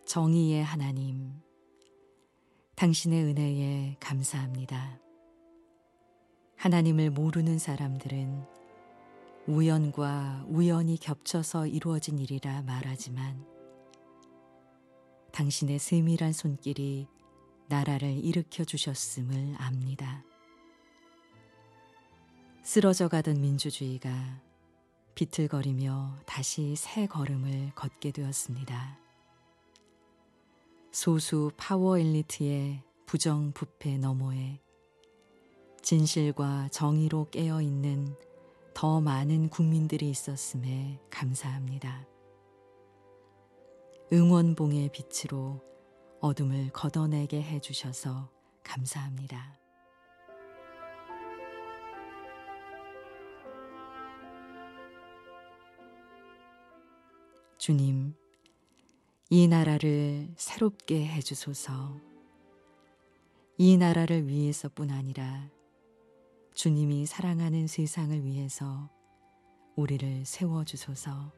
정의의 하나님, 당신의 은혜에 감사합니다. 하나님을 모르는 사람들은 우연과 우연이 겹쳐서 이루어진 일이라 말하지만 당신의 세밀한 손길이 나라를 일으켜 주셨음을 압니다. 쓰러져 가던 민주주의가 비틀거리며 다시 새 걸음을 걷게 되었습니다. 소수 파워 엘리트의 부정부패 너머에 진실과 정의로 깨어있는 더 많은 국민들이 있었음에 감사합니다. 응원봉의 빛으로 어둠을 걷어내게 해주셔서 감사합니다. 주님, 이 나라를 새롭게 해주소서. 이 나라를 위해서뿐 아니라 주님이 사랑하는 세상을 위해서 우리를 세워주소서.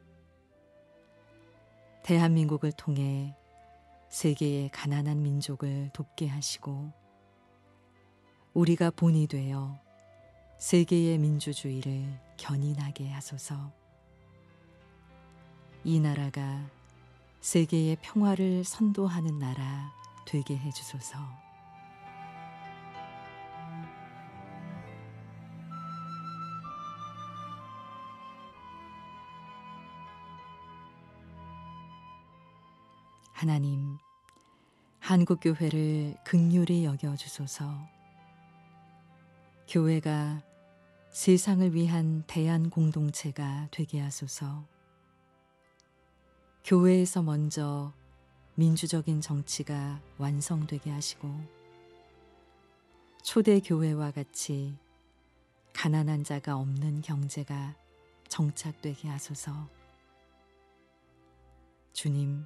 대한민국을 통해 세계의 가난한 민족을 돕게 하시고 우리가 본이 되어 세계의 민주주의를 견인하게 하소서. 이 나라가 세계의 평화를 선도하는 나라 되게 해주소서. 하나님, 한국교회를 긍휼히 여겨주소서. 교회가 세상을 위한 대안공동체가 되게 하소서. 교회에서 먼저 민주적인 정치가 완성되게 하시고 초대교회와 같이 가난한 자가 없는 경제가 정착되게 하소서. 주님,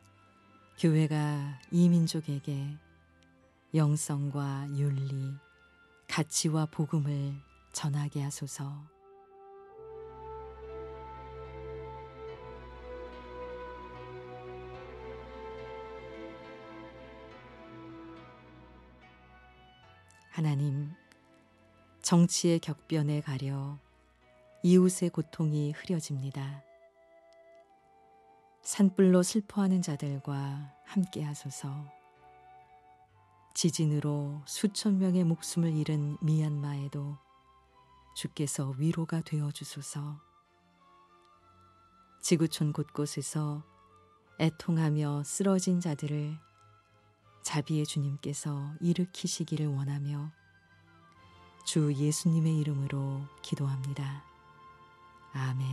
교회가 이 민족에게 영성과 윤리, 가치와 복음을 전하게 하소서. 하나님, 정치의 격변에 가려 이웃의 고통이 흐려집니다. 산불로 슬퍼하는 자들과 함께 하소서. 지진으로 수천 명의 목숨을 잃은 미얀마에도 주께서 위로가 되어 주소서. 지구촌 곳곳에서 애통하며 쓰러진 자들을 자비의 주님께서 일으키시기를 원하며 주 예수님의 이름으로 기도합니다. 아멘.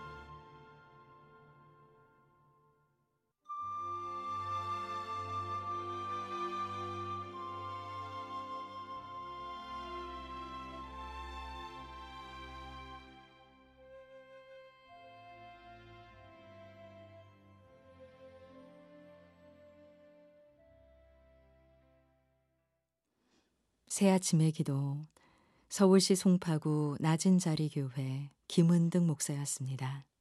새아침의 기도, 서울시 송파구 낮은자리 교회 김은득 목사였습니다.